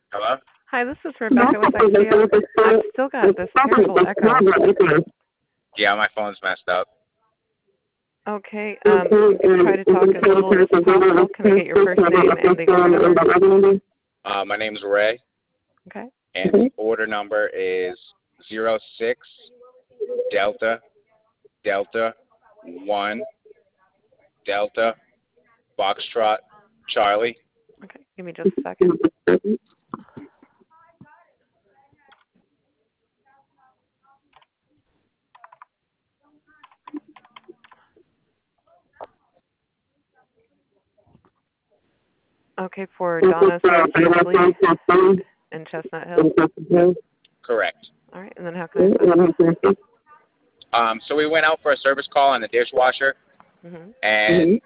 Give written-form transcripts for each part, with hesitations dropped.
Hello? Hi, this is Rebecca with XPO. I've still got this terrible echo. Yeah, my phone's messed up. Okay, if you try to talk as little as possible, can I get your first name and the order number? My name's Ray, Okay. and the order number is 06 Delta Delta 1 Delta Foxtrot Charlie. Okay, give me just a second. Okay, for Donna Southeastly in Chestnut Hill. Correct. All right, and then how can I assist? So we went out for a service call on the dishwasher, and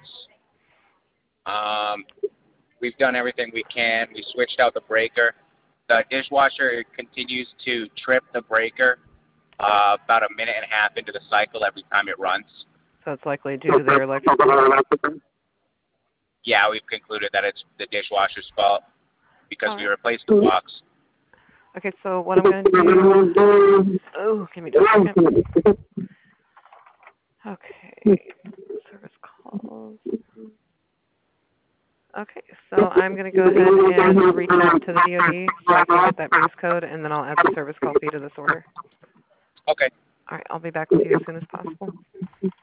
we've done everything we can. We switched out the breaker. The dishwasher continues to trip the breaker about a minute and a half into the cycle every time it runs. So it's likely due to their electrical. Yeah, we've concluded that it's the dishwasher's fault because we replaced the box. Okay, so what I'm going to do, give me just a second. Okay, service calls. Okay, so I'm going to go ahead and reach out to the DOD so I can get that base code, and then I'll add the service call fee to this order. Okay. All right, I'll be back with you as soon as possible.